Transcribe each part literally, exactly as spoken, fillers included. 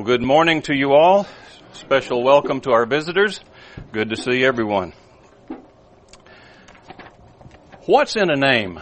Good morning to you all. Special welcome to our visitors. Good to see everyone. What's in a name?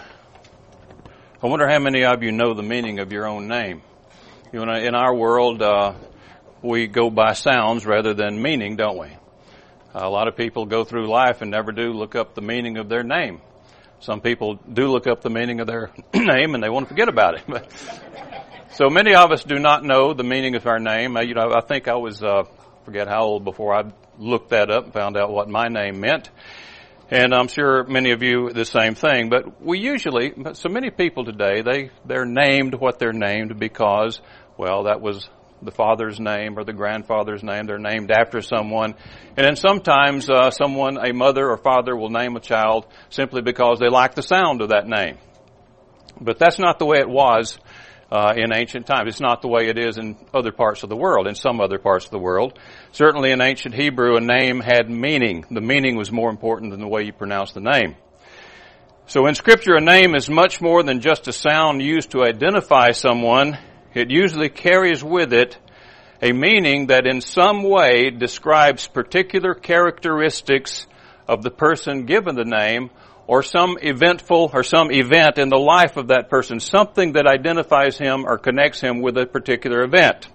I wonder how many of you know the meaning of your own name. You know, in our world, uh, we go by sounds rather than meaning, don't we? A lot of people go through life and never do look up the meaning of their name. Some people do look up the meaning of their name and they want to forget about it. But so many of us do not know the meaning of our name. You know, I think I was, uh, forget how old before I looked that up and found out what my name meant. And I'm sure many of you the same thing. But we usually, so many people today, they, they're named what they're named because, well, that was the father's name or the grandfather's name. They're named after someone. And then sometimes uh, someone, a mother or father, will name a child simply because they like the sound of that name. But that's not the way it was Uh, in ancient times. It's not the way it is in other parts of the world, in some other parts of the world. Certainly in ancient Hebrew, a name had meaning. The meaning was more important than the way you pronounce the name. So in Scripture, a name is much more than just a sound used to identify someone. It usually carries with it a meaning that in some way describes particular characteristics of the person given the name, or some eventful or some event in the life of that person, something that identifies him or connects him with a particular event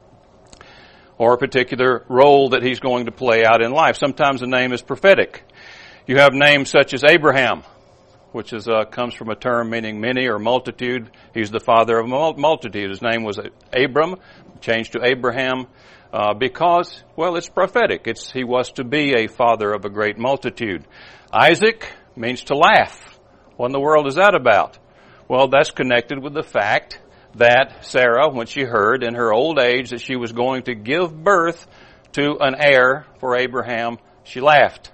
or a particular role that he's going to play out in life. Sometimes a name is prophetic. You have names such as Abraham, which is uh, comes from a term meaning many or multitude. He's the father of a multitude. His name was Abram, changed to Abraham uh, because, well, it's prophetic. It's he was to be a father of a great multitude. Isaac means to laugh. What in the world is that about? Well, that's connected with the fact that Sarah, when she heard in her old age that she was going to give birth to an heir for Abraham, she laughed.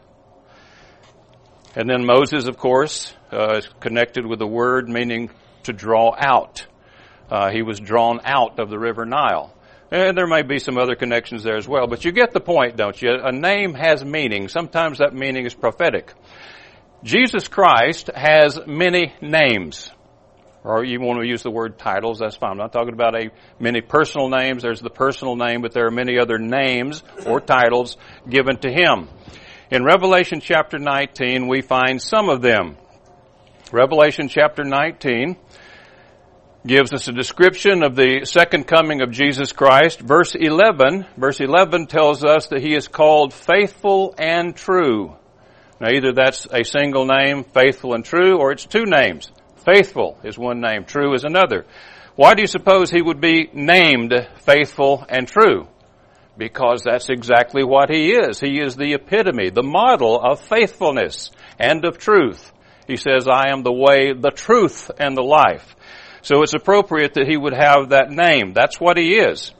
And then Moses, of course, uh, is connected with the word meaning to draw out. Uh, he was drawn out of the river Nile. And there may be some other connections there as well, but you get the point, don't you? A name has meaning. Sometimes that meaning is prophetic. Jesus Christ has many names. Or you want to use the word titles, that's fine. I'm not talking about a many personal names. There's the personal name, but there are many other names or titles given to him. In Revelation chapter nineteen, we find some of them. Revelation chapter nineteen gives us a description of the second coming of Jesus Christ. Verse eleven, verse eleven tells us that he is called faithful and true. Now, either that's a single name, faithful and true, or it's two names. Faithful is one name, true is another. Why do you suppose he would be named faithful and true? Because that's exactly what he is. He is the epitome, the model of faithfulness and of truth. He says, I am the way, the truth, and the life. So it's appropriate that he would have that name. That's what he is.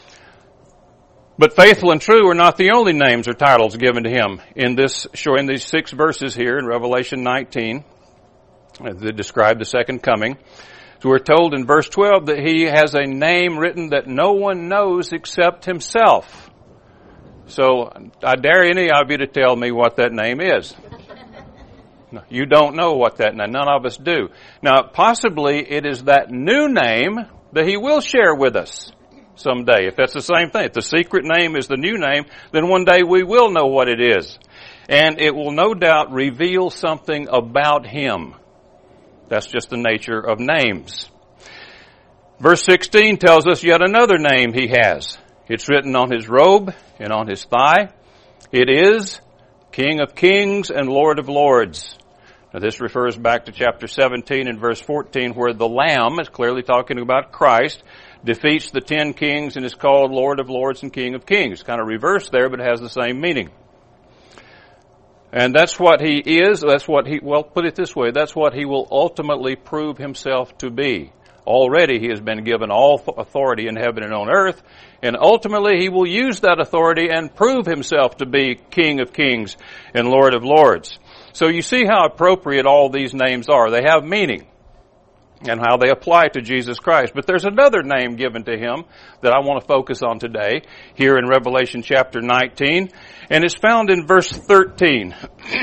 But faithful and true are not the only names or titles given to him in this, in these six verses here in Revelation nineteen that describe the second coming. So we're told in verse twelve that he has a name written that no one knows except himself. So I dare any of you to tell me what that name is. No, you don't know what that name, none of us do. Now possibly it is that new name that he will share with us someday. If that's the same thing, if the secret name is the new name, then one day we will know what it is. And it will no doubt reveal something about him. That's just the nature of names. Verse sixteen tells us yet another name he has. It's written on his robe and on his thigh. It is King of Kings and Lord of Lords. Now this refers back to chapter seventeen and verse fourteen where the Lamb, is clearly talking about Christ, defeats the ten kings and is called Lord of Lords and King of Kings. Kind of reversed there, but it has the same meaning. And that's what he is. That's what he, well, put it this way, that's what he will ultimately prove himself to be. Already he has been given all authority in heaven and on earth, and ultimately he will use that authority and prove himself to be King of Kings and Lord of Lords. So you see how appropriate all these names are. They have meaning and how they apply to Jesus Christ. But there's another name given to him that I want to focus on today here in Revelation chapter nineteen, and it's found in verse thirteen.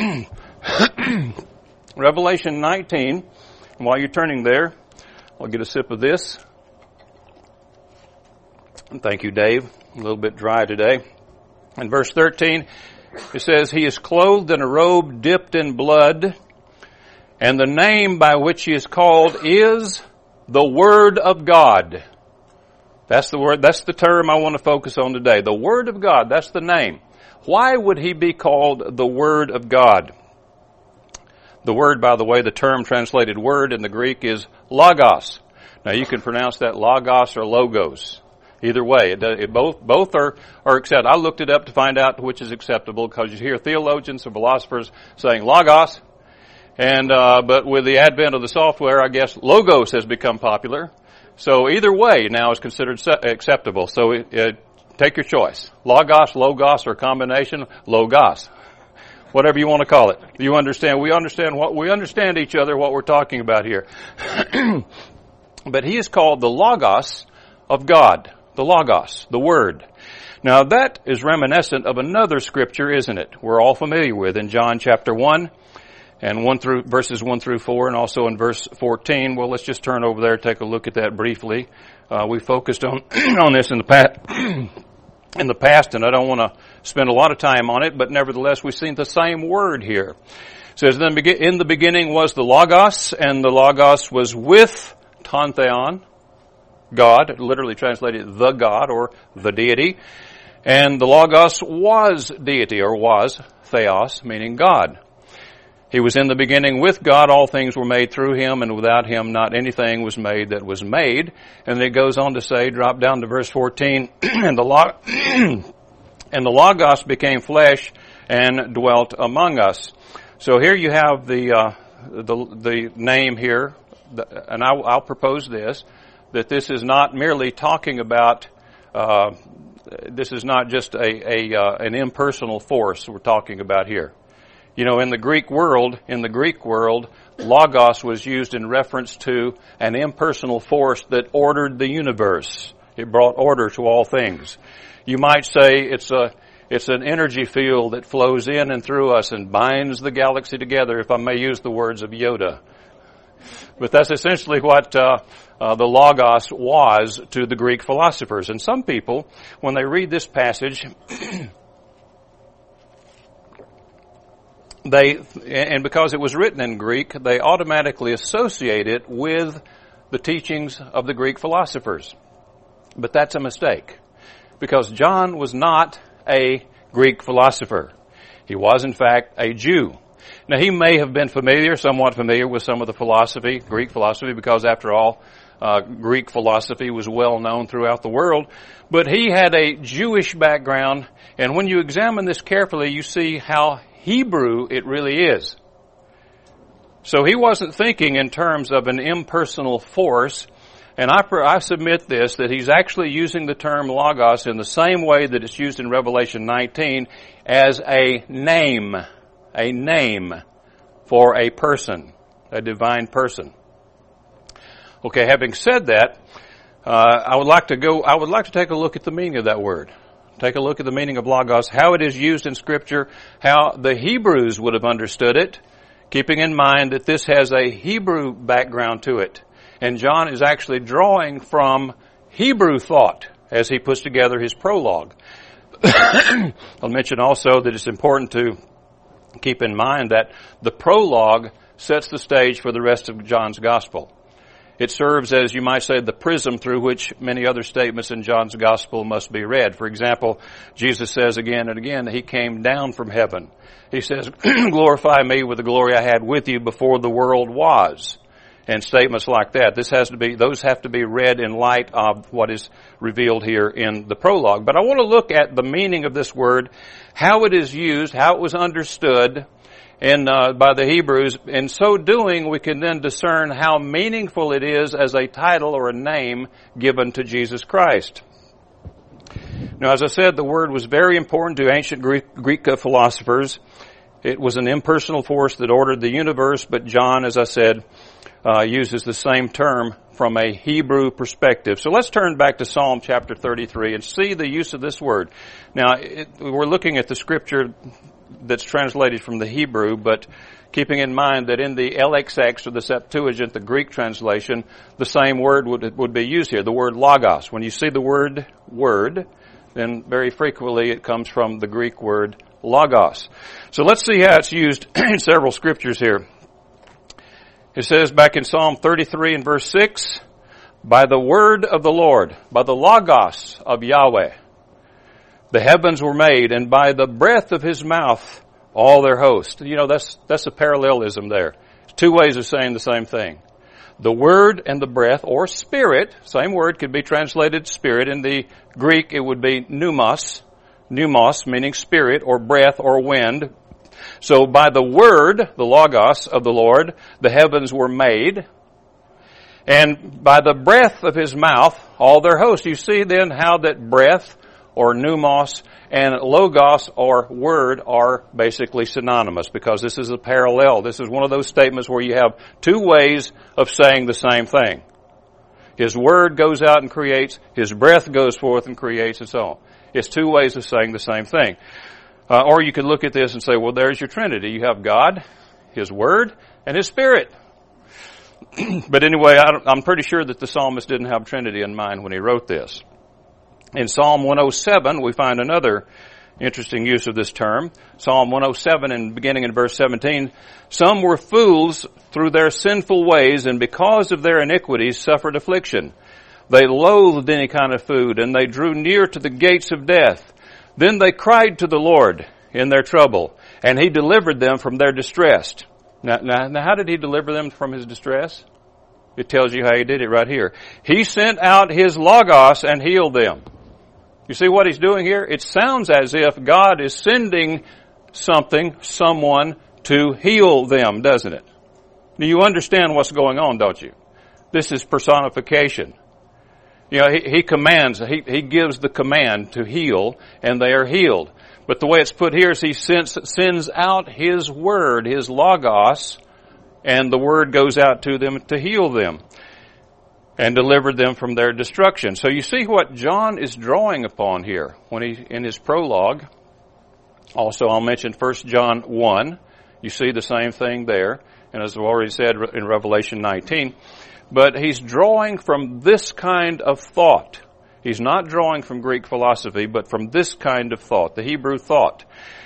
Revelation nineteen, and while you're turning there, I'll get a sip of this. Thank you, Dave. A little bit dry today. In verse thirteen, it says, he is clothed in a robe dipped in blood, and the name by which he is called is the Word of God. That's the word, that's the term I want to focus on today. The Word of God, that's the name. Why would he be called the Word of God? The word, by the way, the term translated word in the Greek is logos. Now you can pronounce that logos or logos. Either way, it, it both both are, are accepted. I looked it up to find out which is acceptable, because you hear theologians and philosophers saying logos, and uh, but with the advent of the software, I guess logos has become popular. So either way now is considered acceptable. So it, it, take your choice: logos, logos, or combination logos. Whatever you want to call it. You understand? We understand what we understand each other, what we're talking about here. But he is called the Logos of God. The Logos, the Word. Now that is reminiscent of another scripture, isn't it? We're all familiar with in John chapter one and one through verses one through four, and also in verse fourteen. Well, let's just turn over there and take a look at that briefly. Uh, we focused on on this in the past. in the past, and I don't want to spend a lot of time on it, but nevertheless, we've seen the same word here. It says, in the beginning was the Logos, and the Logos was with Tantheon, God, literally translated the God, or the deity, and the Logos was deity, or was Theos, meaning God. He was in the beginning with God, all things were made through him, and without him not anything was made that was made. And then it goes on to say, drop down to verse fourteen, and the log- and the Logos became flesh and dwelt among us. So here you have the uh, the, the name here, and I'll, I'll propose this, that this is not merely talking about, uh, this is not just a, a uh, an impersonal force we're talking about here. You know, in the Greek world, in the Greek world, logos was used in reference to an impersonal force that ordered the universe. It brought order to all things. You might say it's a it's an energy field that flows in and through us and binds the galaxy together, if I may use the words of Yoda. But that's essentially what uh, uh, the Logos was to the Greek philosophers. And some people, when they read this passage, They, and because it was written in Greek, they automatically associate it with the teachings of the Greek philosophers. But that's a mistake, because John was not a Greek philosopher. He was, in fact, a Jew. Now, he may have been familiar, somewhat familiar with some of the philosophy, Greek philosophy, because after all, uh, Greek philosophy was well known throughout the world. But he had a Jewish background, and when you examine this carefully, you see how Hebrew it really is. So he wasn't thinking in terms of an impersonal force, and I, I submit this, that he's actually using the term logos in the same way that it's used in Revelation nineteen as a name, a name for a person, a divine person. Okay, having said that, uh, I would like to go, I would like to take a look at the meaning of that word. Take a look at the meaning of logos, how it is used in Scripture, how the Hebrews would have understood it, keeping in mind that this has a Hebrew background to it. And John is actually drawing from Hebrew thought as he puts together his prologue. I'll mention also that it's important to keep in mind that the prologue sets the stage for the rest of John's Gospel. It serves as, you might say, the prism through which many other statements in John's Gospel must be read. For example, Jesus says again and again that he came down from heaven. He says, glorify me with the glory I had with you before the world was. And statements like that. This has to be, those have to be read in light of what is revealed here in the prologue. But I want to look at the meaning of this word, how it is used, how it was understood, And uh, by the Hebrews. In so doing, we can then discern how meaningful it is as a title or a name given to Jesus Christ. Now, as I said, the word was very important to ancient Greek, Greek philosophers. It was an impersonal force that ordered the universe, but John, as I said, uh, uses the same term, from a Hebrew perspective. So let's turn back to Psalm chapter thirty-three and see the use of this word. Now, it, we're looking at the scripture that's translated from the Hebrew, but keeping in mind that in the L X X or the Septuagint, the Greek translation, the same word would, would be used here, the word logos. When you see the word word, then very frequently it comes from the Greek word logos. So let's see how it's used in several scriptures here. It says back in Psalm thirty-three and verse six, by the word of the Lord, by the logos of Yahweh, the heavens were made, and by the breath of his mouth, all their host. You know, that's, that's a parallelism there. Two ways of saying the same thing. The word and the breath, or spirit, same word could be translated spirit. In the Greek, it would be pneumos, pneumos, meaning spirit, or breath, or wind. So by the word, the logos of the Lord, the heavens were made. And by the breath of his mouth, all their host. You see then how that breath, or pneumos, and logos, or word, are basically synonymous, because this is a parallel. This is one of those statements where you have two ways of saying the same thing. His word goes out and creates, his breath goes forth and creates, and so on. It's two ways of saying the same thing. Uh, or you could look at this and say, well, there's your Trinity. You have God, his word, and his spirit. But anyway, I I'm pretty sure that the psalmist didn't have Trinity in mind when he wrote this. In Psalm one oh seven, we find another interesting use of this term. Psalm one oh seven, and beginning in verse seventeen, some were fools through their sinful ways, and because of their iniquities suffered affliction. They loathed any kind of food, and they drew near to the gates of death. Then they cried to the Lord in their trouble, and he delivered them from their distress. Now, now, now how did he deliver them from his distress? It tells you how he did it right here. He sent out his logos and healed them. You see what he's doing here? It sounds as if God is sending something, someone, to heal them, doesn't it? Do you understand what's going on, don't you? This is personification. You know, he, he commands, he, he gives the command to heal, and they are healed. But the way it's put here is he sends, sends out his word, his logos, and the word goes out to them to heal them and deliver them from their destruction. So you see what John is drawing upon here when he, in his prologue. Also, I'll mention First John one. You see the same thing there. And as I've already said in Revelation nineteen. But he's drawing from this kind of thought. He's not drawing from Greek philosophy, but from this kind of thought, the Hebrew thought.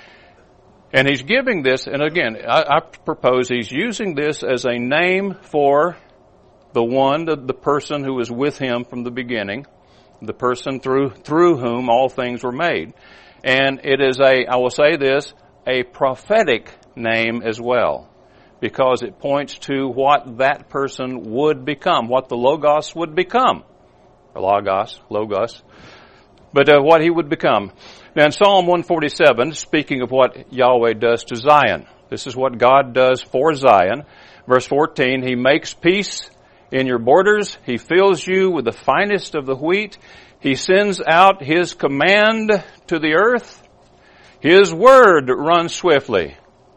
And he's giving this, and again, I, I propose he's using this as a name for the one, the, the person who was with him from the beginning, the person through through whom all things were made. And it is a, I will say this, a prophetic name as well, because it points to what that person would become, what the Logos would become. Logos, Logos. But uh, what he would become. Now in Psalm one forty-seven, speaking of what Yahweh does to Zion, this is what God does for Zion. Verse fourteen, he makes peace in your borders. He fills you with the finest of the wheat. He sends out his command to the earth. His word runs swiftly.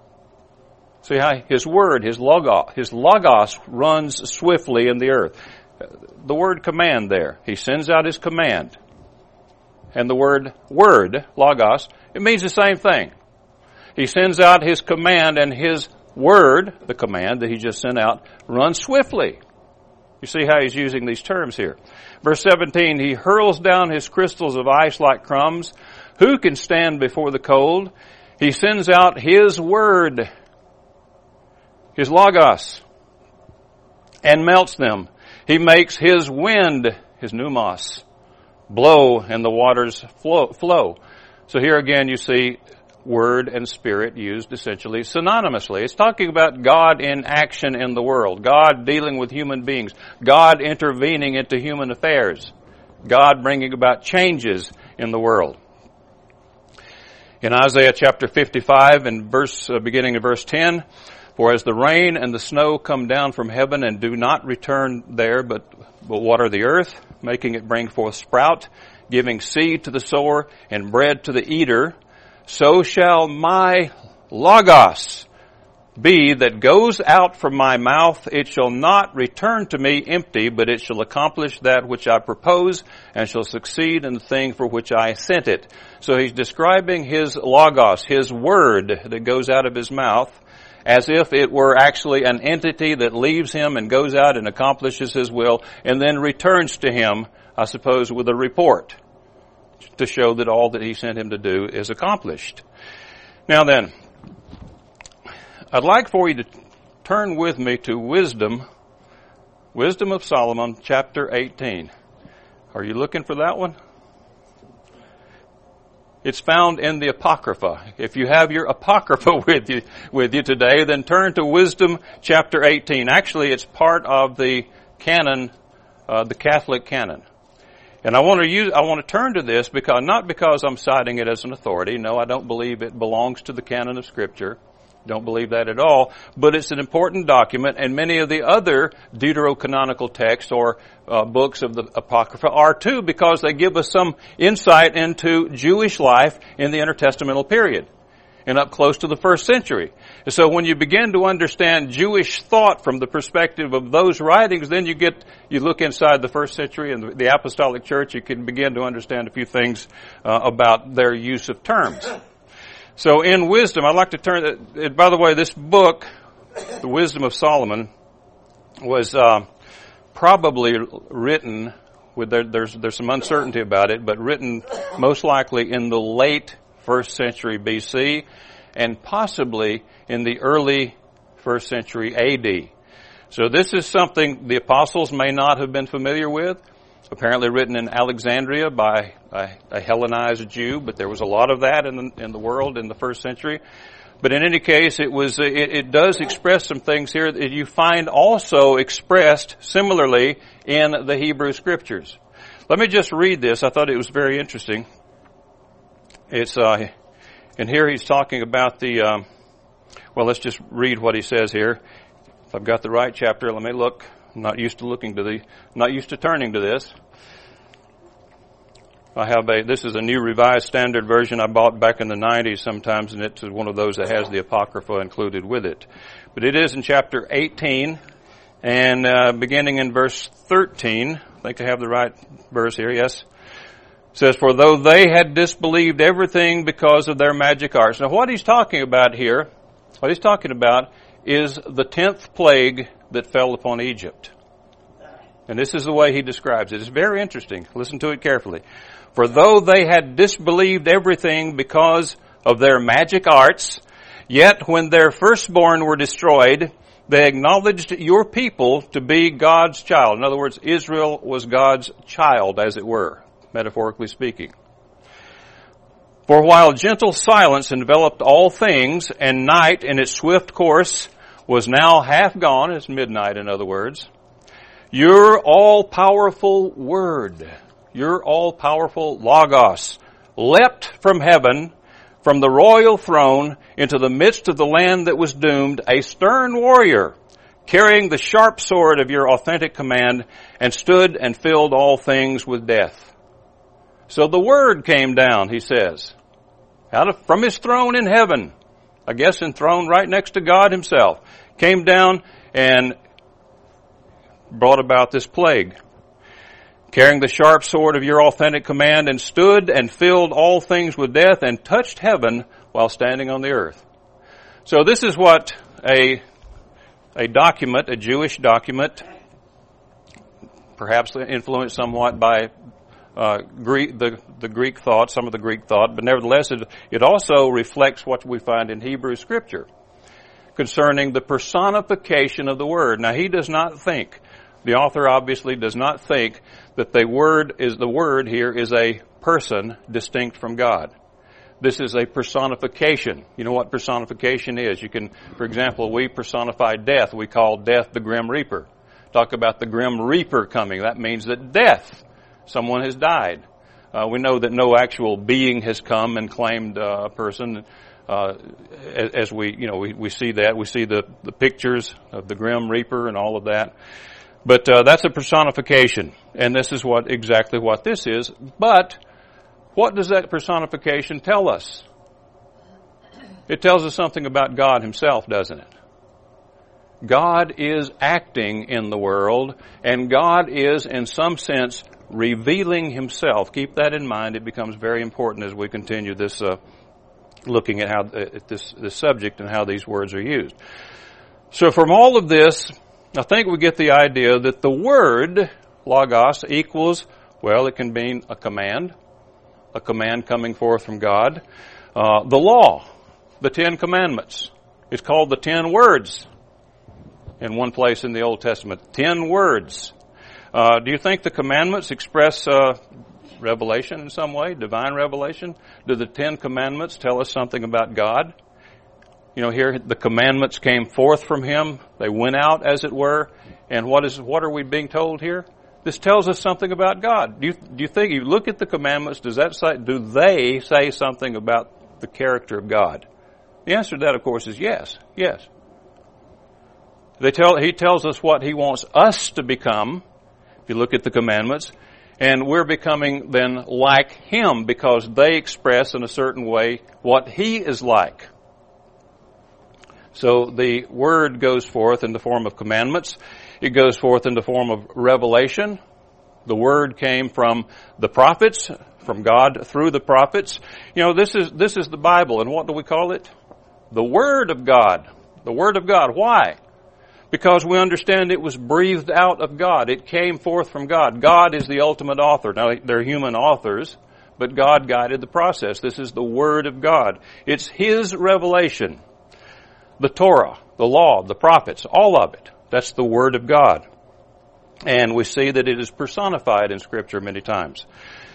See how his word, his logos, his logos runs swiftly in the earth. The word command there. He sends out his command. And the word word, logos, it means the same thing. He sends out his command, and his word, the command that he just sent out, runs swiftly. You see how he's using these terms here. Verse seventeen, he hurls down his crystals of ice like crumbs. Who can stand before the cold? He sends out his word, his logos, and melts them. He makes his wind, his pneumos, blow, and the waters flow. flow. So here again you see word and spirit used essentially synonymously. It's talking about God in action in the world, God dealing with human beings, God intervening into human affairs, God bringing about changes in the world. In Isaiah chapter fifty-five, and verse uh, beginning of verse ten, for as the rain and the snow come down from heaven and do not return there, but, but water the earth, making it bring forth sprout, giving seed to the sower and bread to the eater, so shall my logos be that goes out from my mouth, it shall not return to me empty, but it shall accomplish that which I propose, and shall succeed in the thing for which I sent it. So he's describing his logos, his word that goes out of his mouth, as if it were actually an entity that leaves him and goes out and accomplishes his will, and then returns to him, I suppose, with a report to show that all that he sent him to do is accomplished. Now then, I'd like for you to turn with me to Wisdom, Wisdom of Solomon, chapter eighteen. Are you looking for that one? It's found in the Apocrypha. If you have your Apocrypha with you, with you today, then turn to Wisdom, chapter eighteen. Actually, it's part of the canon, uh, the Catholic canon. And I want to use, I want to turn to this because, not because I'm citing it as an authority. No, I don't believe it belongs to the canon of Scripture. Don't believe that at all. But it's an important document, and many of the other deuterocanonical texts or uh, books of the Apocrypha are too, because they give us some insight into Jewish life in the intertestamental period and up close to the first century. So when you begin to understand Jewish thought from the perspective of those writings, then you get, you look inside the first century and the, the Apostolic Church, you can begin to understand a few things uh, about their use of terms. So in Wisdom, I'd like to turn, uh, by the way, this book, The Wisdom of Solomon, was uh, probably written, with there, there's, there's some uncertainty about it, but written most likely in the late first century B C and possibly in the early first century A D. So this is something the apostles may not have been familiar with. Apparently written in Alexandria by a, a Hellenized Jew, but there was a lot of that in the, in the world in the first century. But in any case, it was it, it does express some things here that you find also expressed similarly in the Hebrew Scriptures. Let me just read this. I thought it was very interesting. It's uh, and here he's talking about the. Um, well, let's just read what he says here. If I've got the right chapter, let me look. I'm not used to looking to the, not used to turning to this. I have a, this is a New Revised Standard Version I bought back in the nineties sometimes, and it's one of those that has the Apocrypha included with it. But it is in chapter eighteen, and uh, beginning in verse thirteen, I think I have the right verse here, yes. It says, for though they had disbelieved everything because of their magic arts. Now what he's talking about here, what he's talking about is the tenth plague that fell upon Egypt. And this is the way he describes it. It's very interesting. Listen to it carefully. For though they had disbelieved everything because of their magic arts, yet when their firstborn were destroyed, they acknowledged your people to be God's child. In other words, Israel was God's child, as it were, metaphorically speaking. For while gentle silence enveloped all things, and night in its swift course was now half gone, it's midnight in other words, your all-powerful word, your all-powerful Logos, leapt from heaven, from the royal throne, into the midst of the land that was doomed, a stern warrior, carrying the sharp sword of your authentic command, and stood and filled all things with death. So the word came down, he says, out of, from his throne in heaven, I guess enthroned right next to God himself, came down and brought about this plague, carrying the sharp sword of your authentic command, and stood and filled all things with death, and touched heaven while standing on the earth. So this is what a a document, a Jewish document, perhaps influenced somewhat by uh, Greek, the, the Greek thought, some of the Greek thought, but nevertheless it, it also reflects what we find in Hebrew Scripture concerning the personification of the Word. Now he does not think, the author obviously does not think that the Word is, the Word here is a person distinct from God. This is a personification. You know what personification is? You can, for example, we personify death. We call death the Grim Reaper. Talk about the Grim Reaper coming. That means that death, someone has died. Uh, we know that no actual being has come and claimed uh, a person. Uh, as, as we, you know, we, we see that. We see the, the pictures of the Grim Reaper and all of that. But uh, that's a personification. And this is what exactly what this is. But what does that personification tell us? It tells us something about God himself, doesn't it? God is acting in the world, and God is, in some sense, revealing himself. Keep that in mind. It becomes very important as we continue this uh, looking at how at this, this subject and how these words are used. So from all of this, I think we get the idea that the word, logos, equals, well, it can mean a command, a command coming forth from God. Uh, the law, the Ten Commandments. It's called the Ten Words in one place in the Old Testament. Ten words. Uh, do you think the commandments express uh, revelation in some way, divine revelation? Do the Ten Commandments tell us something about God? You know, here the commandments came forth from him. They went out, as it were. And what is what are we being told here? This tells us something about God. Do you, do you think, you look at the commandments, does that say, do they say something about the character of God? The answer to that, of course, is yes. Yes. They tell, he tells us what he wants us to become, if you look at the commandments, and we're becoming then like him because they express in a certain way what he is like. So the word goes forth in the form of commandments. It goes forth in the form of revelation. The word came from the prophets, from God through the prophets. You know, this is this is the Bible, and what do we call it? The Word of God. The Word of God. Why? Because we understand it was breathed out of God. It came forth from God. God is the ultimate author. Now, they're human authors, but God guided the process. This is the Word of God. It's His revelation. The Torah, the law, the prophets, all of it. That's the Word of God. And we see that it is personified in Scripture many times.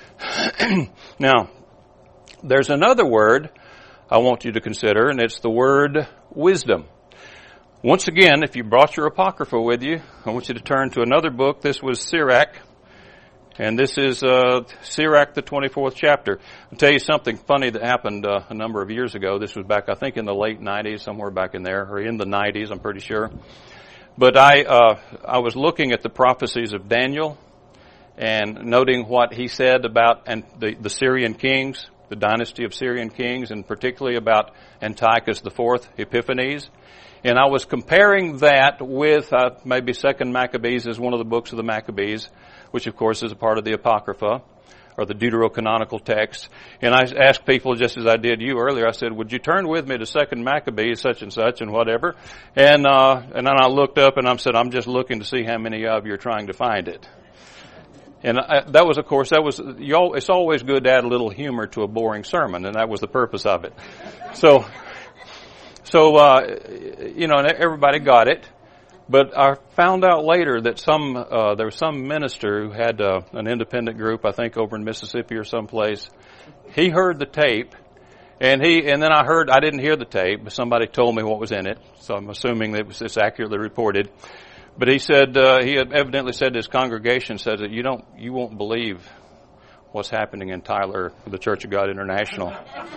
Now, there's another word I want you to consider, and it's the word wisdom. Once again, if you brought your Apocrypha with you, I want you to turn to another book. This was Sirach, and this is uh, Sirach, the twenty-fourth chapter. I'll tell you something funny that happened uh, a number of years ago. This was back, I think, in the late nineties, somewhere back in there, or in the nineties, I'm pretty sure. But I uh, I was looking at the prophecies of Daniel and noting what he said about and the, the Syrian kings, the dynasty of Syrian kings, and particularly about Antiochus the Fourth, Epiphanes. And I was comparing that with uh, maybe Second Maccabees as one of the books of the Maccabees, which of course is a part of the Apocrypha, or the Deuterocanonical text. And I asked people, just as I did you earlier, I said, would you turn with me to Second Maccabees, such and such, and whatever? And uh, and then I looked up and I said, I'm just looking to see how many of you are trying to find it. And I, that was, of course, that was, you all, it's always good to add a little humor to a boring sermon, and that was the purpose of it. So, so, uh, you know, everybody got it. But I found out later that some, uh, there was some minister who had uh, an independent group, I think over in Mississippi or someplace. He heard the tape, and he, and then I heard, I didn't hear the tape, but somebody told me what was in it, so I'm assuming that it was this accurately reported. But he said, uh, he had evidently said to his congregation, said that you don't, you won't believe what's happening in Tyler, the Church of God International.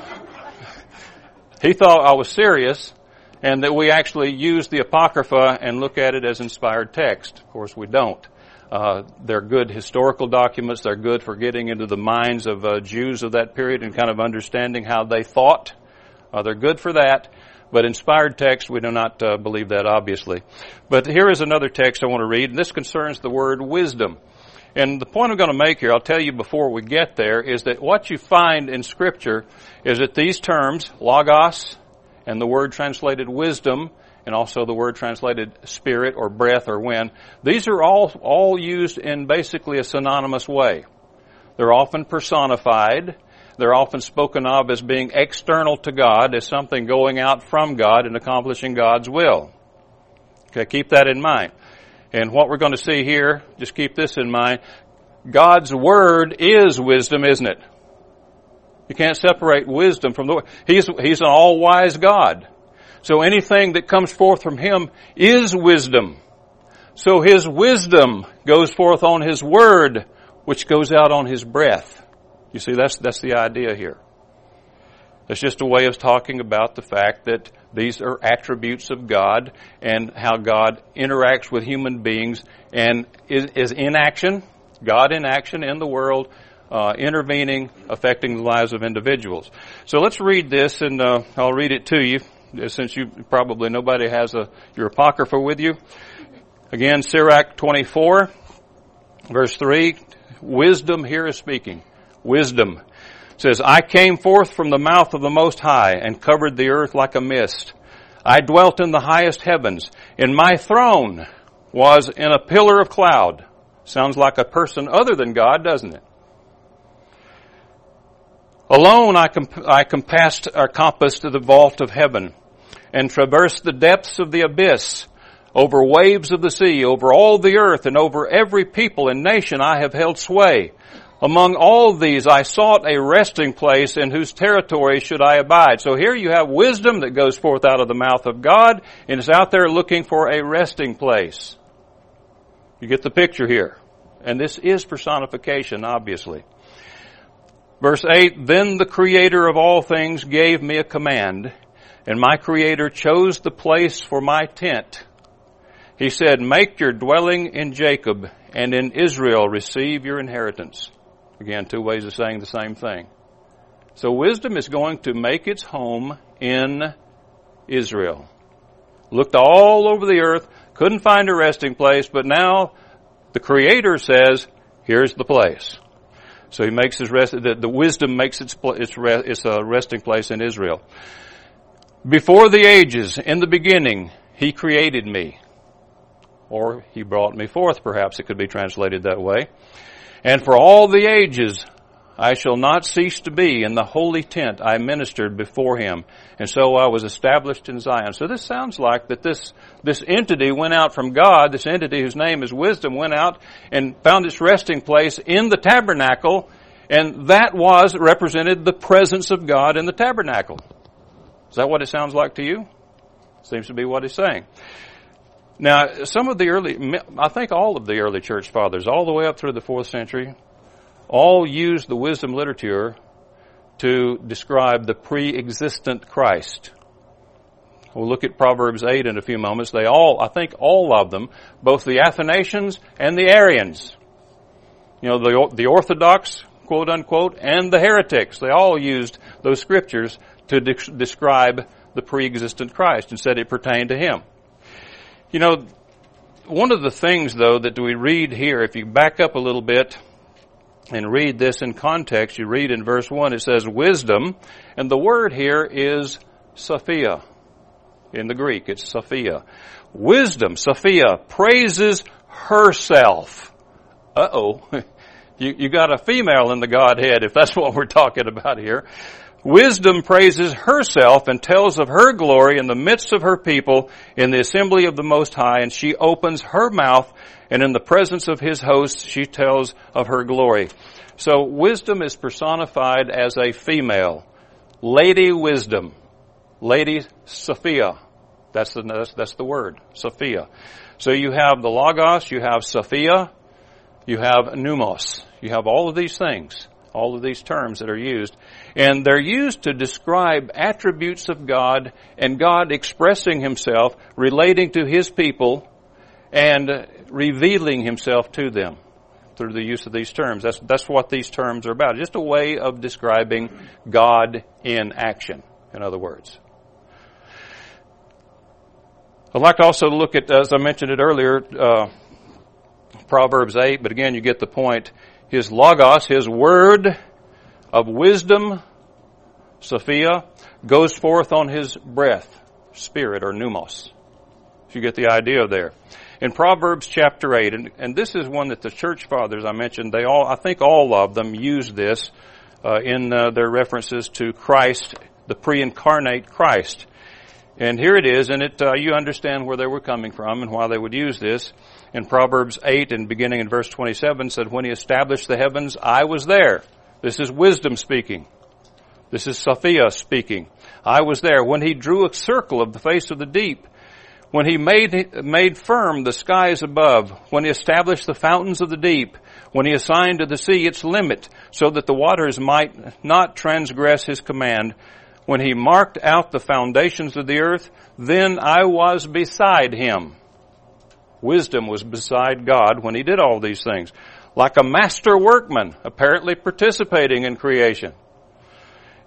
He thought I was serious, and that we actually use the Apocrypha and look at it as inspired text. Of course, we don't. Uh, they're good historical documents. They're good for getting into the minds of uh, Jews of that period and kind of understanding how they thought. Uh, they're good for that. But inspired text, we do not uh, believe that, obviously. But here is another text I want to read, and this concerns the word wisdom. And the point I'm going to make here, I'll tell you before we get there, is that what you find in Scripture is that these terms, logos, and the word translated wisdom, and also the word translated spirit or breath or wind, these are all, all used in basically a synonymous way. They're often personified. They're often spoken of as being external to God, as something going out from God and accomplishing God's will. Okay, keep that in mind. And what we're going to see here, just keep this in mind, God's Word is wisdom, isn't it? You can't separate wisdom from the Word. He's, he's an all-wise God. So anything that comes forth from Him is wisdom. So His wisdom goes forth on His Word, which goes out on His breath. You see, that's that's the idea here. It's just a way of talking about the fact that these are attributes of God and how God interacts with human beings and is, is in action, God in action in the world, uh, intervening, affecting the lives of individuals. So let's read this, and uh, I'll read it to you. since you probably nobody has a your Apocrypha with you. Again, Sirach twenty-four, verse three, wisdom here is speaking. Wisdom. It says, I came forth from the mouth of the Most High and covered the earth like a mist. I dwelt in the highest heavens, and my throne was in a pillar of cloud. Sounds like a person other than God, doesn't it? Alone I, comp- I compassed or compassed the vault of heaven, and traversed the depths of the abyss. Over waves of the sea, over all the earth, and over every people and nation I have held sway. Among all these I sought a resting place, in whose territory should I abide. So here you have wisdom that goes forth out of the mouth of God, and is out there looking for a resting place. You get the picture here. And this is personification, obviously. Verse eight, then the Creator of all things gave me a command, and my Creator chose the place for my tent. He said, make your dwelling in Jacob, and in Israel receive your inheritance. Again, two ways of saying the same thing. So wisdom is going to make its home in Israel. Looked all over the earth, couldn't find a resting place, but now the Creator says, here's the place. So he makes his rest, the, the wisdom makes its, its, its a resting place in Israel. Before the ages, in the beginning, he created me. Or he brought me forth, perhaps it could be translated that way. And for all the ages, I shall not cease to be. In the holy tent I ministered before him. And so I was established in Zion. So this sounds like that this, this entity went out from God, this entity whose name is wisdom, went out and found its resting place in the tabernacle. And that was, represented the presence of God in the tabernacle. Is that what it sounds like to you? Seems to be what he's saying. Now, some of the early, I think all of the early church fathers, all the way up through the fourth century, all used the wisdom literature to describe the pre-existent Christ. We'll look at Proverbs eight in a few moments. They all, I think all of them, both the Athanasians and the Arians, you know, the, the Orthodox, quote unquote, and the heretics, they all used those scriptures to de- describe the pre-existent Christ and said it pertained to him. You know, one of the things, though, that we read here, if you back up a little bit and read this in context, you read in verse one, it says wisdom, and the word here is Sophia. In the Greek, it's Sophia. Wisdom, Sophia, praises herself. Uh-oh. You, you got a female in the Godhead, if that's what we're talking about here. Wisdom praises herself and tells of her glory in the midst of her people in the assembly of the Most High, and she opens her mouth, and in the presence of his hosts she tells of her glory. So wisdom is personified as a female. Lady Wisdom. Lady Sophia. That's the, that's, that's the word. Sophia. So you have the Logos, you have Sophia, you have Pneumos. You have all of these things. All of these terms that are used. And they're used to describe attributes of God and God expressing himself, relating to his people, and revealing himself to them through the use of these terms. That's, that's what these terms are about. Just a way of describing God in action, in other words. I'd like to also look at, as I mentioned it earlier, uh, Proverbs eight, but again, you get the point. His Logos, his word of wisdom, Sophia, goes forth on his breath, spirit, or pneumos. If you get the idea there. In Proverbs chapter eight, and, and this is one that the church fathers I mentioned, they all, I think all of them use this uh, in uh, their references to Christ, the pre-incarnate Christ. And here it is, and it uh, you understand where they were coming from and why they would use this. In Proverbs eight, and beginning in verse twenty-seven, said, when he established the heavens, I was there. This is wisdom speaking. This is Sophia speaking. I was there. When he drew a circle of the face of the deep, when he made made firm the skies above, when he established the fountains of the deep, when he assigned to the sea its limit, so that the waters might not transgress his command, when he marked out the foundations of the earth, then I was beside him. Wisdom was beside God when he did all these things. Like a master workman, apparently participating in creation.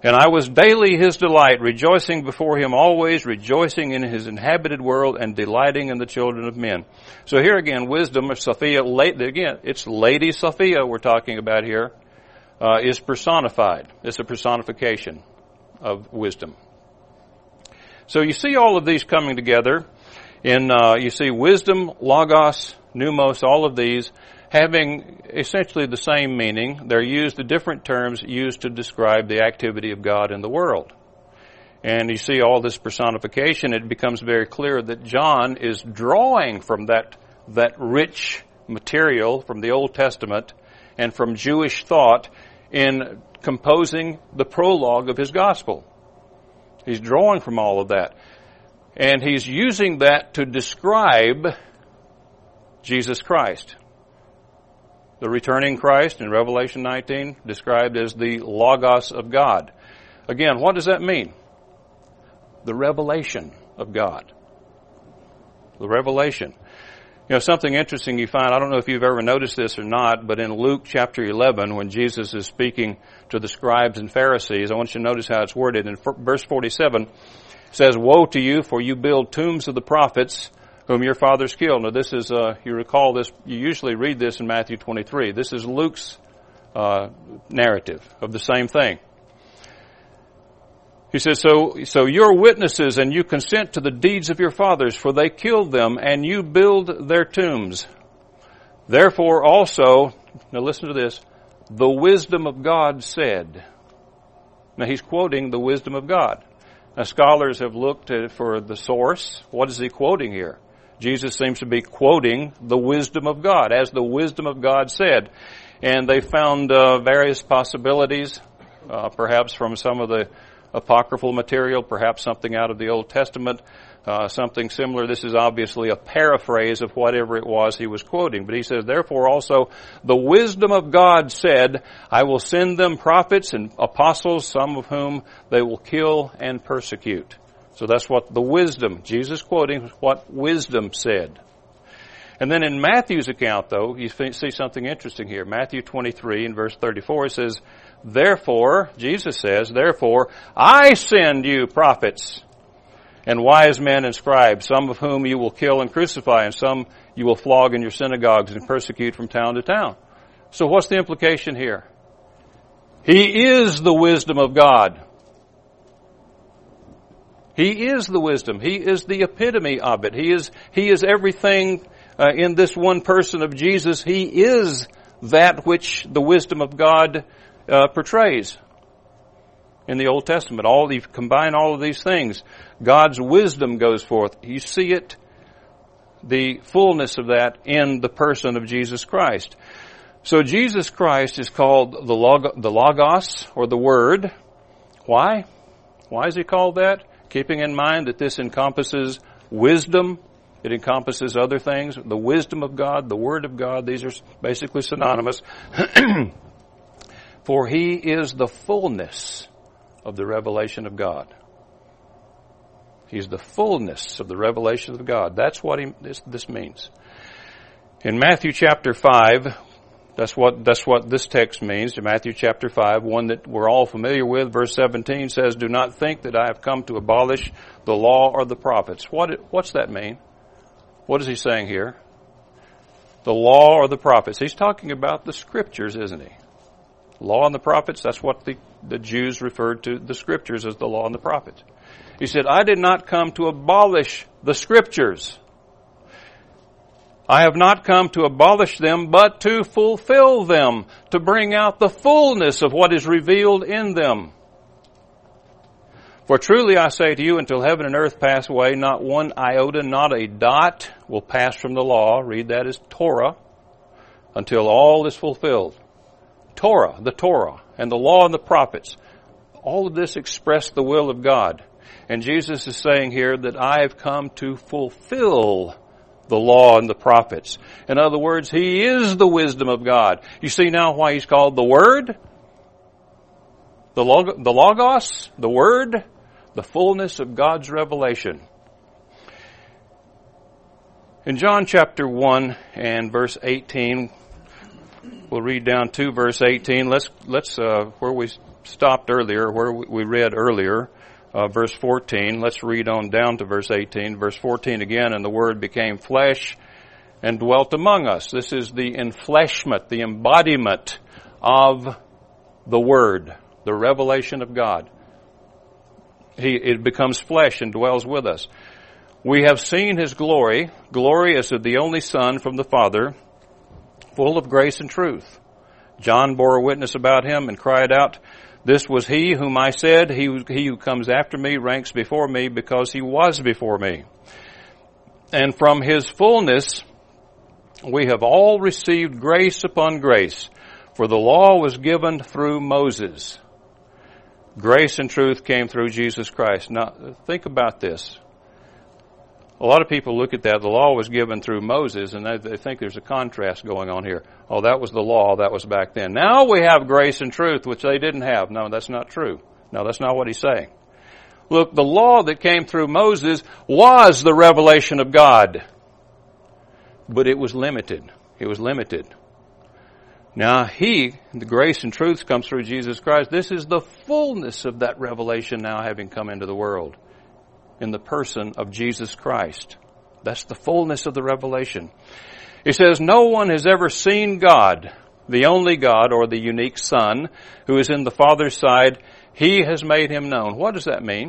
And I was daily his delight, rejoicing before him always, rejoicing in his inhabited world, and delighting in the children of men. So here again, wisdom of Sophia, again, it's Lady Sophia we're talking about here, uh, is personified. It's a personification of wisdom. So you see all of these coming together. In uh, you see wisdom, logos, pneumos, all of these having essentially the same meaning. They're used, the different terms used to describe the activity of God in the world. And you see all this personification, it becomes very clear that John is drawing from that, that rich material from the Old Testament and from Jewish thought in composing the prologue of his gospel. He's drawing from all of that. And he's using that to describe Jesus Christ. The returning Christ in Revelation nineteen described as the Logos of God. Again, what does that mean? The revelation of God. The revelation. You know, something interesting you find, I don't know if you've ever noticed this or not, but in Luke chapter eleven, when Jesus is speaking to the scribes and Pharisees, I want you to notice how it's worded. In verse forty-seven, it says, "Woe to you, for you build tombs of the prophets whom your fathers killed." Now this is, uh, you recall this, you usually read this in Matthew twenty-three. This is Luke's uh, narrative of the same thing. He says, so, so you're witnesses and you consent to the deeds of your fathers, for they killed them and you build their tombs. Therefore also, now listen to this, the wisdom of God said. Now he's quoting the wisdom of God. Now scholars have looked at, for the source. What is he quoting here? Jesus seems to be quoting the wisdom of God, as the wisdom of God said. And they found uh, various possibilities, uh, perhaps from some of the apocryphal material, perhaps something out of the Old Testament, uh, something similar. This is obviously a paraphrase of whatever it was he was quoting. But he says, therefore also the wisdom of God said, I will send them prophets and apostles, some of whom they will kill and persecute. So that's what the wisdom, Jesus quoting what wisdom said. And then in Matthew's account, though, you see something interesting here. Matthew twenty-three and verse thirty-four, it says, therefore, Jesus says, therefore, I send you prophets and wise men and scribes, some of whom you will kill and crucify, and some you will flog in your synagogues and persecute from town to town. So what's the implication here? He is the wisdom of God. He is the wisdom. He is the epitome of it. He is, he is everything uh, in this one person of Jesus. He is that which the wisdom of God uh, portrays in the Old Testament. All these, combine all of these things. God's wisdom goes forth. You see it, the fullness of that in the person of Jesus Christ. So Jesus Christ is called the log, the Logos, or the Word. Why? Why is he called that? Keeping in mind that this encompasses wisdom, it encompasses other things. The wisdom of God, the Word of God, these are basically synonymous. For he is the fullness of the revelation of God. He's the fullness of the revelation of God. That's what he, this, this means. In Matthew chapter five, That's what, that's what this text means, in Matthew chapter five, one that we're all familiar with. Verse seventeen says, do not think that I have come to abolish the law or the prophets. What, what's that mean? What is he saying here? The law or the prophets. He's talking about the scriptures, isn't he? Law and the prophets, that's what the, the Jews referred to the scriptures as, the law and the prophets. He said, I did not come to abolish the scriptures. I have not come to abolish them, but to fulfill them, to bring out the fullness of what is revealed in them. For truly I say to you, until heaven and earth pass away, not one iota, not a dot will pass from the law. Read that as Torah, until all is fulfilled. Torah, the Torah, and the law and the prophets. All of this express the will of God. And Jesus is saying here that I have come to fulfill the law and the prophets. In other words, he is the wisdom of God. You see now why he's called the Word? The, log- the Logos, the Word, the fullness of God's revelation. In John chapter one and verse eighteen, we'll read down to verse eighteen. Let's, let's, uh, where we stopped earlier, where we read earlier, uh, verse fourteen. Let's read on down to verse eighteen. Verse fourteen again, and the Word became flesh and dwelt among us. This is the enfleshment, the embodiment of the Word, the revelation of God. He, it becomes flesh and dwells with us. We have seen His glory, glory as of the only Son from the Father, full of grace and truth. John bore witness about Him and cried out, "This was He whom I said, he, he who comes after me ranks before me, because He was before me." And from His fullness we have all received grace upon grace, for the law was given through Moses. Grace and truth came through Jesus Christ. Now, think about this. A lot of people look at that. The law was given through Moses, and they, they think there's a contrast going on here. Oh, that was the law. That was back then. Now we have grace and truth, which they didn't have. No, that's not true. No, that's not what he's saying. Look, the law that came through Moses was the revelation of God. But it was limited. It was limited. Now He, the grace and truth comes through Jesus Christ. This is the fullness of that revelation now having come into the world in the person of Jesus Christ. That's the fullness of the revelation. He says, no one has ever seen God, the only God, or the unique Son, who is in the Father's side. He has made Him known. What does that mean?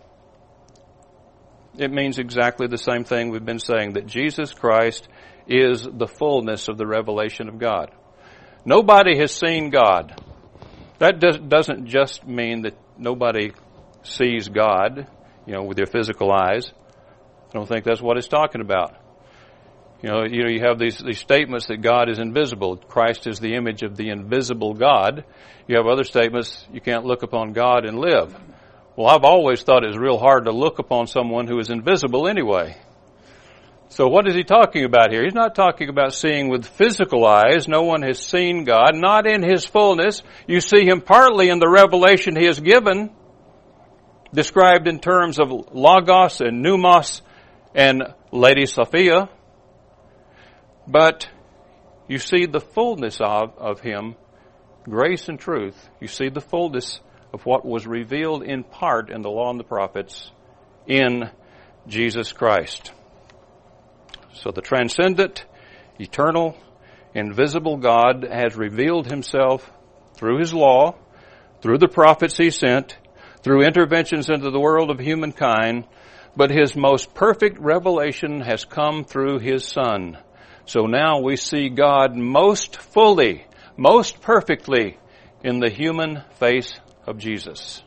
It means exactly the same thing we've been saying, that Jesus Christ is the fullness of the revelation of God. Nobody has seen God. That does, doesn't just mean that nobody sees God, you know, with their physical eyes. I don't think that's what it's talking about. You know, you know, you have these, these statements that God is invisible. Christ is the image of the invisible God. You have other statements, you can't look upon God and live. Well, I've always thought it was real hard to look upon someone who is invisible anyway. So what is he talking about here? He's not talking about seeing with physical eyes. No one has seen God, not in His fullness. You see Him partly in the revelation He has given, described in terms of logos and pneumos and Lady Sophia. But you see the fullness of, of Him, grace and truth. You see the fullness of what was revealed in part in the law and the prophets in Jesus Christ. So the transcendent, eternal, invisible God has revealed Himself through His law, through the prophets He sent, through interventions into the world of humankind, but His most perfect revelation has come through His Son. So now we see God most fully, most perfectly in the human face of Jesus.